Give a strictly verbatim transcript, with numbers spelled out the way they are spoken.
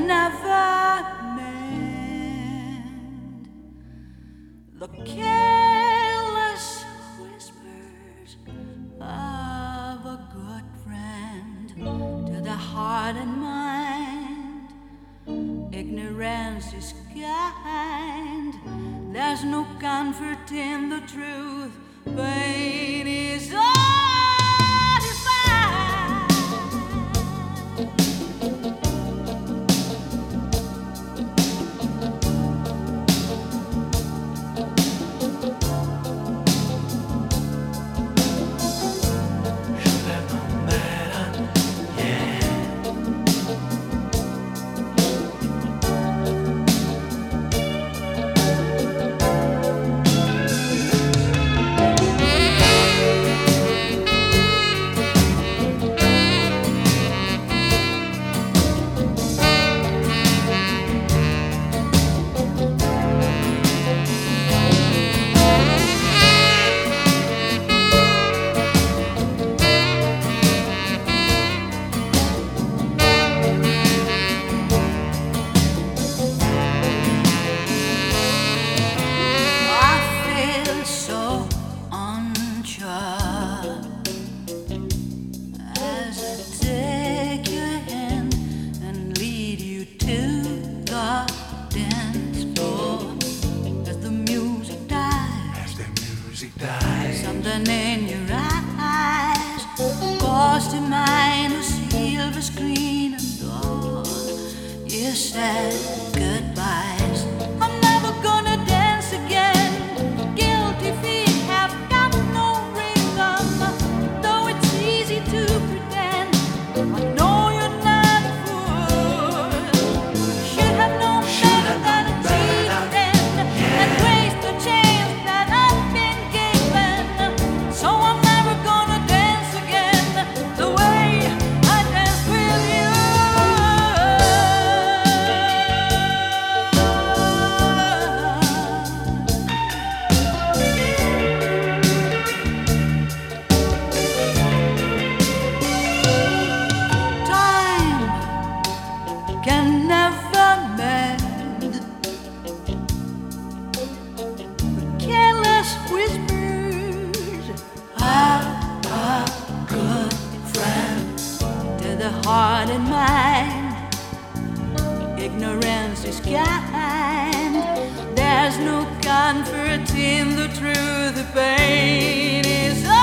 can never mend. The careless whispers of a good friend to the heart and mind. Ignorance is kind. There's no comfort in the truth. Pain is all. Something in your eyes calls to mind a silver screen and all you said goodbyes. I'm never gonna dance again. Guilty feet have got no rhythm, though it's easy to pretend. I know you're not a fool. Should have known better than to cheat then and waste the chance that I've been given. So I'm never gonna dance again the way I danced with you. Time can never mend careless whispers of a good friend to the heart and mind. Ignorance is kind. There's no comfort in the truth. The pain is